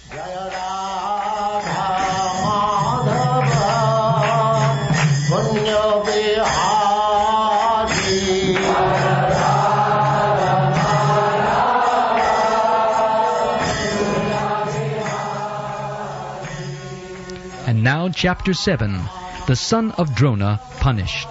And now chapter 7, the son of Drona punished.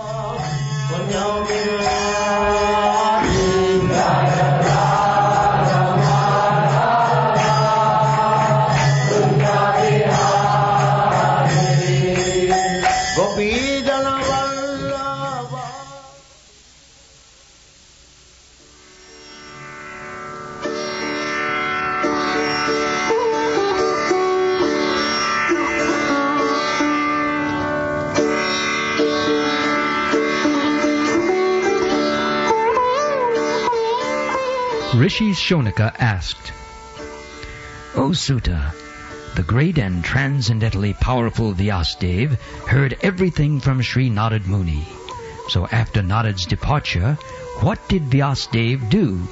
Rishi Shonaka asked, O Suta, the great and transcendently powerful Vyasadeva heard everything from Sri Narad Muni. So after Narad's departure, what did Vyasadeva do?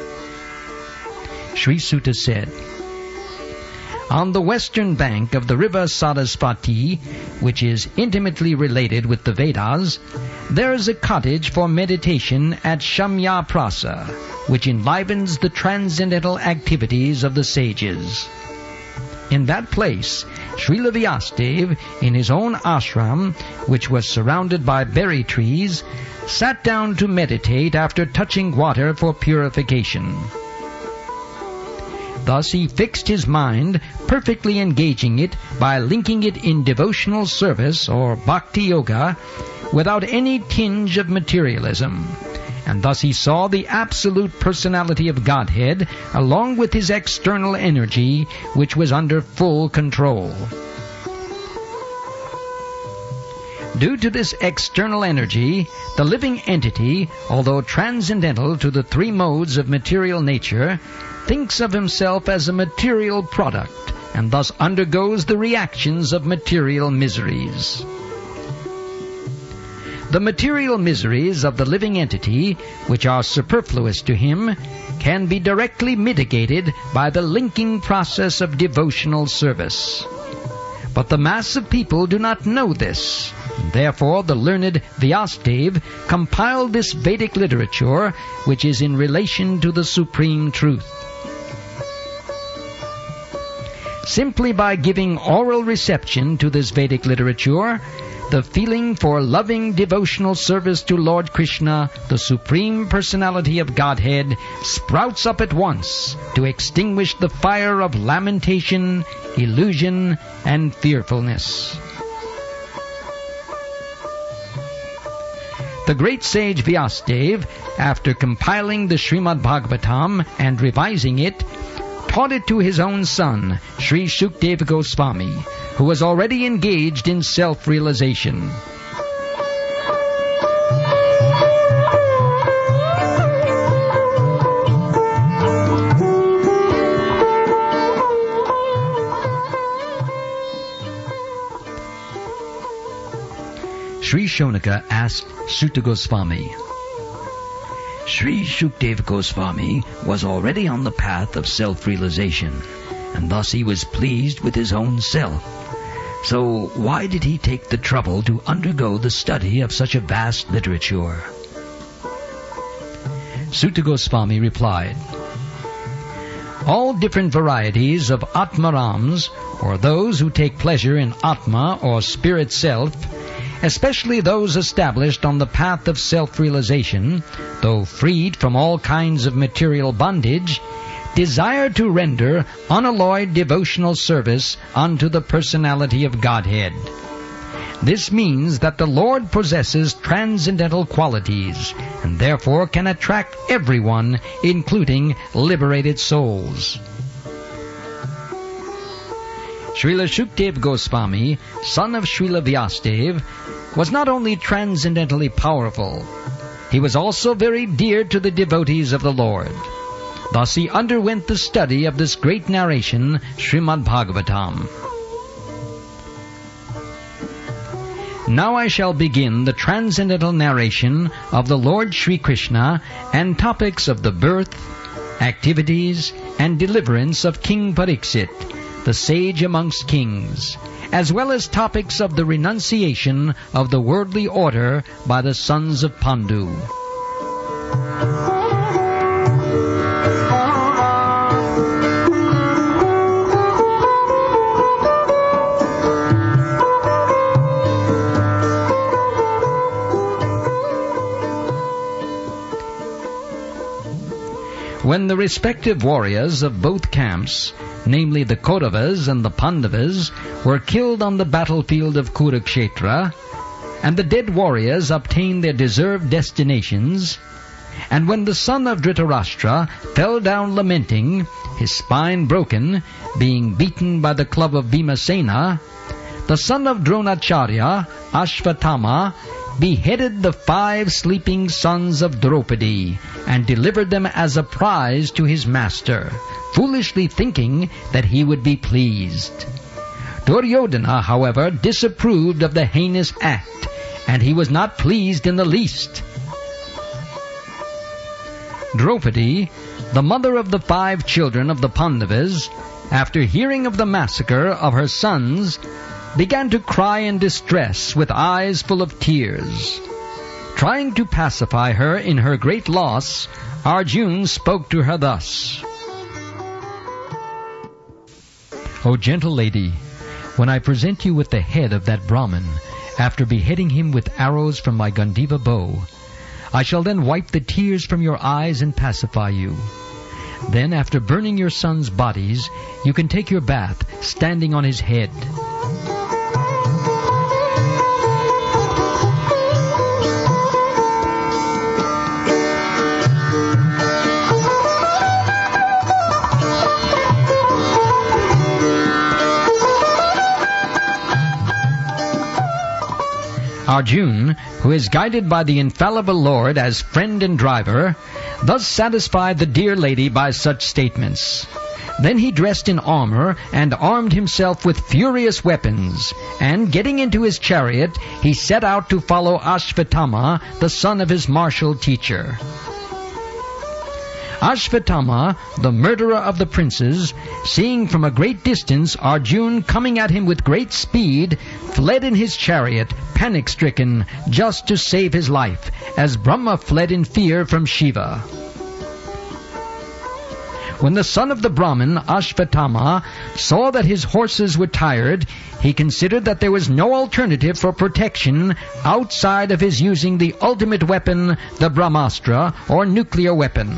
Sri Suta said, On the western bank of the river Sarasvati, which is intimately related with the Vedas, there is a cottage for meditation at Shamyaprasa, which enlivens the transcendental activities of the sages. In that place, Srila Vyasadeva, in his own ashram, which was surrounded by berry trees, sat down to meditate after touching water for purification. Thus he fixed his mind, perfectly engaging it by linking it in devotional service or bhakti yoga, without any tinge of materialism. And thus he saw the absolute personality of Godhead along with his external energy, which was under full control. Due to this external energy, the living entity, although transcendental to the three modes of material nature, thinks of himself as a material product, and thus undergoes the reactions of material miseries. The material miseries of the living entity, which are superfluous to him, can be directly mitigated by the linking process of devotional service. But the mass of people do not know this. Therefore, the learned Vyasadeva compiled this Vedic literature, which is in relation to the supreme truth. Simply by giving oral reception to this Vedic literature, the feeling for loving devotional service to Lord Krishna, the Supreme Personality of Godhead, sprouts up at once to extinguish the fire of lamentation, illusion, and fearfulness. The great sage Vyasadeva, after compiling the Srimad Bhagavatam and revising it, taught it to his own son, Sri Shukdeva Goswami, who was already engaged in self-realization. Sri Shonaka asked Suta Goswami, Sri Shukdeva Goswami was already on the path of self-realization, and thus he was pleased with his own self. So why did he take the trouble to undergo the study of such a vast literature? Suta Goswami replied, All different varieties of Atmarams, or those who take pleasure in Atma or spirit self, especially those established on the path of self-realization, though freed from all kinds of material bondage, desire to render unalloyed devotional service unto the personality of Godhead. This means that the Lord possesses transcendental qualities, and therefore can attract everyone, including liberated souls. Srila Shukdeva Goswami, son of Srila Vyasadeva, was not only transcendently powerful, he was also very dear to the devotees of the Lord. Thus he underwent the study of this great narration, Srimad Bhagavatam. Now I shall begin the transcendental narration of the Lord Sri Krishna and topics of the birth, activities, and deliverance of King Pariksit, the sage amongst kings, as well as topics of the renunciation of the worldly order by the sons of Pandu. When the respective warriors of both camps, namely the Kauravas and the Pandavas, were killed on the battlefield of Kurukshetra, and the dead warriors obtained their deserved destinations, and when the son of Dhritarashtra fell down lamenting, his spine broken, being beaten by the club of Bhimasena, the son of Dronacharya, Ashvatthama, beheaded the 5 sleeping sons of Draupadi and delivered them as a prize to his master, foolishly thinking that he would be pleased. Duryodhana, however, disapproved of the heinous act, and he was not pleased in the least. Draupadi, the mother of the 5 children of the Pandavas, after hearing of the massacre of her sons, began to cry in distress with eyes full of tears. Trying to pacify her in her great loss, Arjuna spoke to her thus: O gentle lady, when I present you with the head of that Brahmin, after beheading him with arrows from my Gandiva bow, I shall then wipe the tears from your eyes and pacify you. Then, after burning your sons' bodies, you can take your bath, standing on his head. Arjuna, who is guided by the infallible Lord as friend and driver, thus satisfied the dear lady by such statements. Then he dressed in armor and armed himself with furious weapons, and getting into his chariot, he set out to follow Ashvatthama, the son of his martial teacher. Ashvatthama, the murderer of the princes, seeing from a great distance Arjuna coming at him with great speed, fled in his chariot, panic-stricken, just to save his life, as Brahma fled in fear from Shiva. When the son of the Brahmin, Ashvatthama, saw that his horses were tired, he considered that there was no alternative for protection outside of his using the ultimate weapon, the Brahmastra, or nuclear weapon.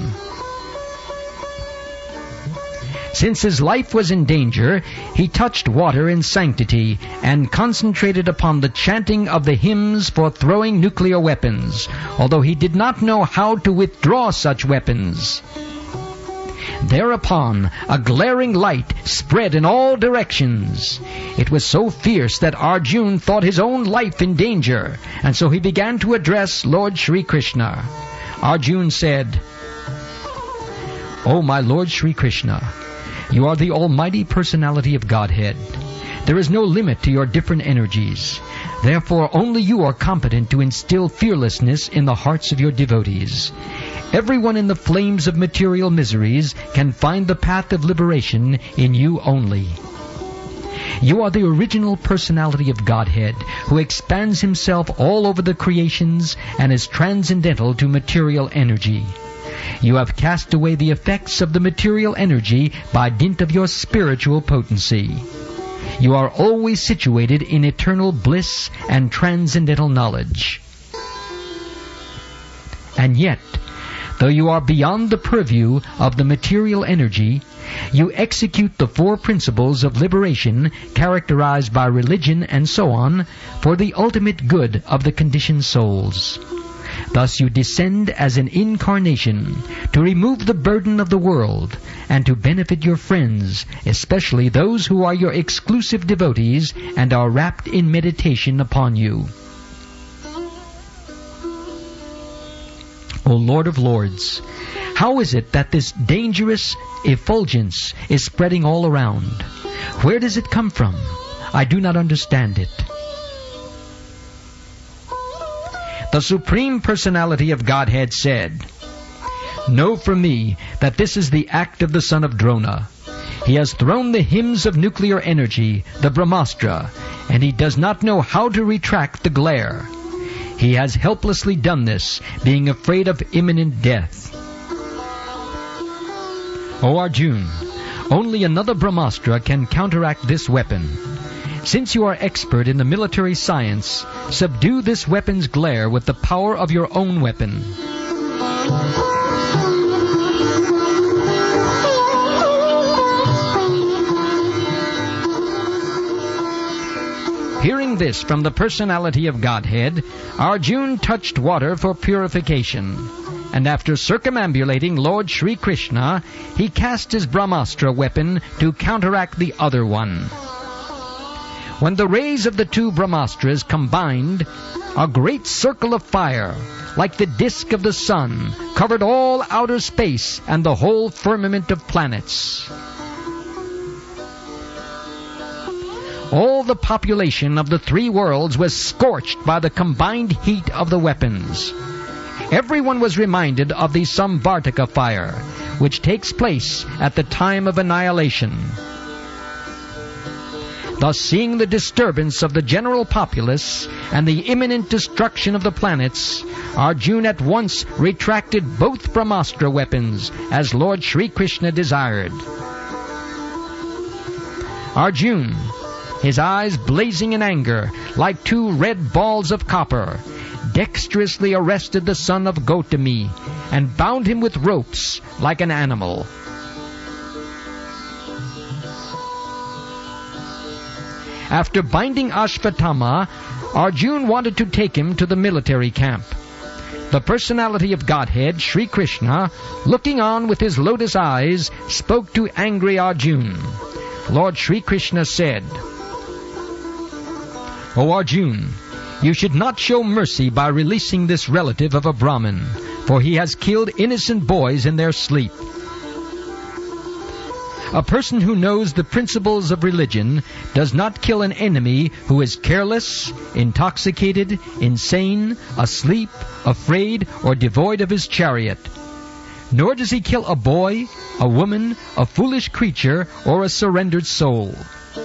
Since his life was in danger, he touched water in sanctity and concentrated upon the chanting of the hymns for throwing nuclear weapons, although he did not know how to withdraw such weapons. Thereupon, a glaring light spread in all directions. It was so fierce that Arjuna thought his own life in danger, and so he began to address Lord Shri Krishna. Arjuna said, O my Lord Shri Krishna, you are the almighty personality of Godhead. There is no limit to your different energies. Therefore, only you are competent to instill fearlessness in the hearts of your devotees. Everyone in the flames of material miseries can find the path of liberation in you only. You are the original personality of Godhead, who expands himself all over the creations and is transcendental to material energy. You have cast away the effects of the material energy by dint of your spiritual potency. You are always situated in eternal bliss and transcendental knowledge. And yet, though you are beyond the purview of the material energy, you execute the 4 principles of liberation characterized by religion and so on for the ultimate good of the conditioned souls. Thus you descend as an incarnation to remove the burden of the world and to benefit your friends, especially those who are your exclusive devotees and are wrapped in meditation upon you. O Lord of Lords, how is it that this dangerous effulgence is spreading all around? Where does it come from? I do not understand it. The Supreme Personality of Godhead said, Know from me that this is the act of the son of Drona. He has thrown the hymns of nuclear energy, the Brahmastra, and he does not know how to retract the glare. He has helplessly done this, being afraid of imminent death. O Arjun, only another Brahmastra can counteract this weapon. Since you are expert in the military science, subdue this weapon's glare with the power of your own weapon. Hearing this from the personality of Godhead, Arjun touched water for purification, and after circumambulating Lord Sri Krishna, he cast his Brahmastra weapon to counteract the other one. When the rays of the two Brahmastras combined, a great circle of fire, like the disk of the sun, covered all outer space and the whole firmament of planets. All the population of the three worlds was scorched by the combined heat of the weapons. Everyone was reminded of the Samvartaka fire, which takes place at the time of annihilation. Thus, seeing the disturbance of the general populace and the imminent destruction of the planets, Arjun at once retracted both Brahmastra weapons, as Lord Sri Krishna desired. Arjun, his eyes blazing in anger like two red balls of copper, dexterously arrested the son of Gautami and bound him with ropes like an animal. After binding Ashvatthama, Arjun wanted to take him to the military camp. The personality of Godhead, Sri Krishna, looking on with his lotus eyes, spoke to angry Arjun. Lord Sri Krishna said, O Arjun, you should not show mercy by releasing this relative of a Brahmin, for he has killed innocent boys in their sleep. A person who knows the principles of religion does not kill an enemy who is careless, intoxicated, insane, asleep, afraid, or devoid of his chariot. Nor does he kill a boy, a woman, a foolish creature, or a surrendered soul.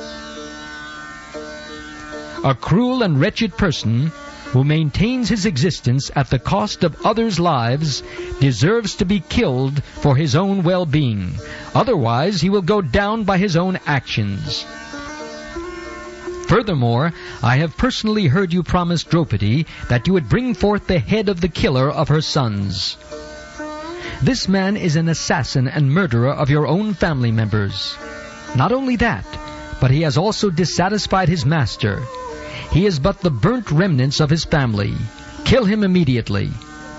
A cruel and wretched person who maintains his existence at the cost of others' lives deserves to be killed for his own well-being. Otherwise, he will go down by his own actions. Furthermore, I have personally heard you promise Draupadi that you would bring forth the head of the killer of her sons. This man is an assassin and murderer of your own family members. Not only that, but he has also dissatisfied his master. He is but the burnt remnants of his family. Kill him immediately.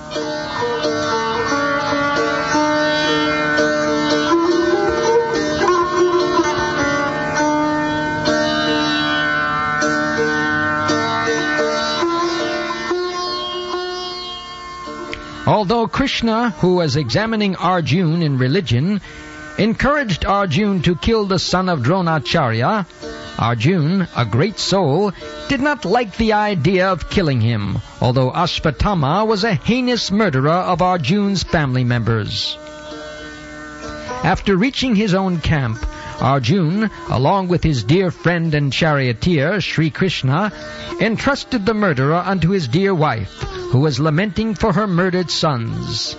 Although Krishna, who was examining Arjun in religion, encouraged Arjun to kill the son of Dronacharya, Arjun, a great soul, did not like the idea of killing him, although Ashvatthama was a heinous murderer of Arjun's family members. After reaching his own camp, Arjun, along with his dear friend and charioteer, Sri Krishna, entrusted the murderer unto his dear wife, who was lamenting for her murdered sons.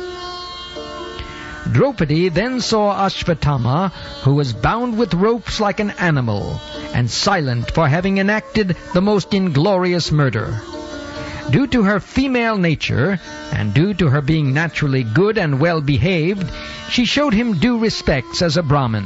Draupadi then saw Ashvatthama, who was bound with ropes like an animal, and silent for having enacted the most inglorious murder. Due to her female nature, and due to her being naturally good and well-behaved, she showed him due respects as a Brahmin.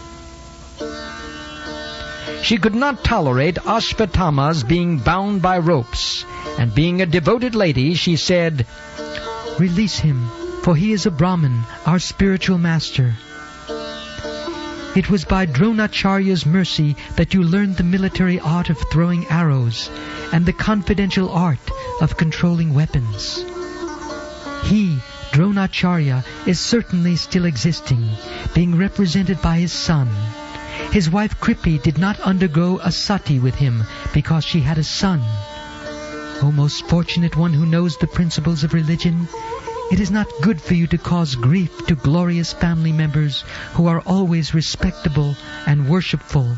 She could not tolerate Ashvatthama's being bound by ropes, and being a devoted lady, she said, "Release him, for he is a Brahmin, our spiritual master. It was by Dronacharya's mercy that you learned the military art of throwing arrows and the confidential art of controlling weapons. He, Dronacharya, is certainly still existing, being represented by his son. His wife Kripi did not undergo a sati with him because she had a son. O most fortunate one who knows the principles of religion, It is not good for you to cause grief to glorious family members who are always respectable and worshipful.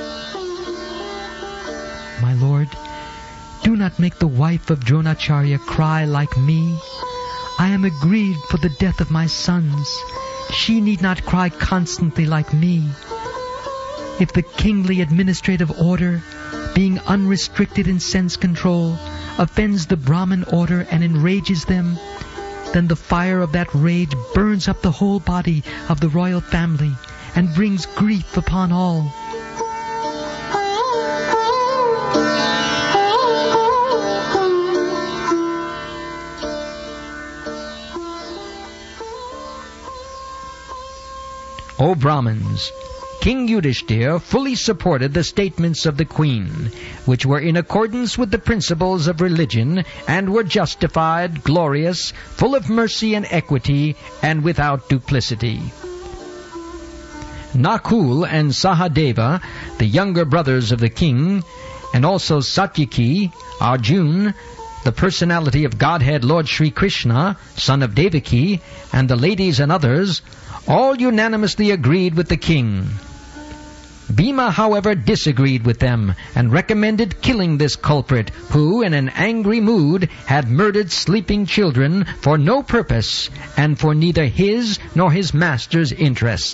My lord, do not make the wife of Dronacharya cry like me. I am aggrieved for the death of my sons. She need not cry constantly like me. If the kingly administrative order, being unrestricted in sense control, offends the Brahmin order and enrages them, then the fire of that rage burns up the whole body of the royal family and brings grief upon all. O Brahmins, King Yudhishthira fully supported the statements of the queen, which were in accordance with the principles of religion, and were justified, glorious, full of mercy and equity, and without duplicity. Nakul and Sahadeva, the younger brothers of the king, and also Satyaki, Arjun, the personality of Godhead Lord Sri Krishna, son of Devaki, and the ladies and others, all unanimously agreed with the king. Bhima, however, disagreed with them and recommended killing this culprit who, in an angry mood, had murdered sleeping children for no purpose and for neither his nor his master's interest.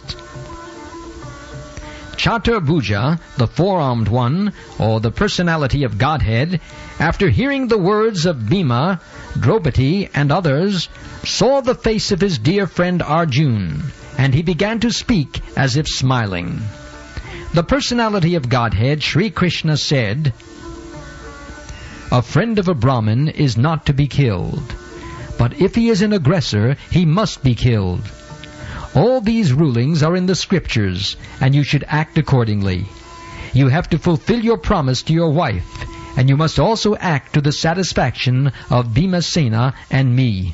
Chaturbhuja, the four-armed one, or the personality of Godhead, after hearing the words of Bhima, Draupadi, and others, saw the face of his dear friend Arjun, and he began to speak as if smiling. The personality of Godhead, Sri Krishna, said, "A friend of a Brahmin is not to be killed, but if he is an aggressor, he must be killed. All these rulings are in the scriptures, and you should act accordingly. You have to fulfill your promise to your wife, and you must also act to the satisfaction of Bhimasena and me."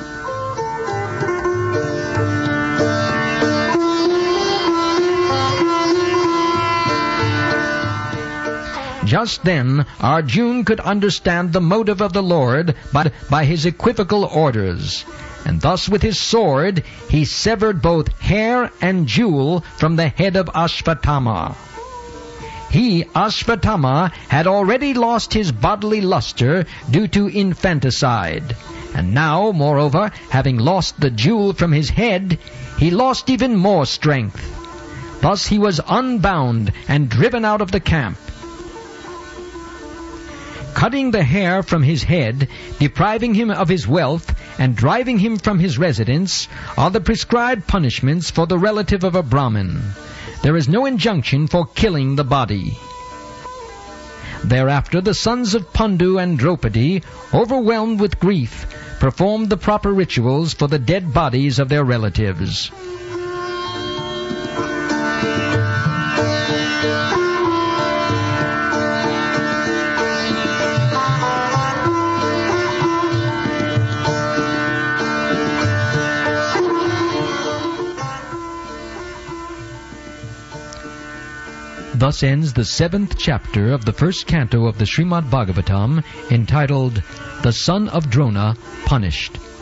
Just then, Arjun could understand the motive of the Lord by his equivocal orders, and thus with his sword he severed both hair and jewel from the head of Ashvatthama. He, Ashvatthama, had already lost his bodily luster due to infanticide, and now, moreover, having lost the jewel from his head, he lost even more strength. Thus he was unbound and driven out of the camp. Cutting the hair from his head, depriving him of his wealth, and driving him from his residence are the prescribed punishments for the relative of a Brahmin. There is no injunction for killing the body. Thereafter the sons of Pandu and Draupadi, overwhelmed with grief, performed the proper rituals for the dead bodies of their relatives. Thus ends the 7th chapter of the first canto of the Srimad Bhagavatam, entitled, The Son of Drona Punished.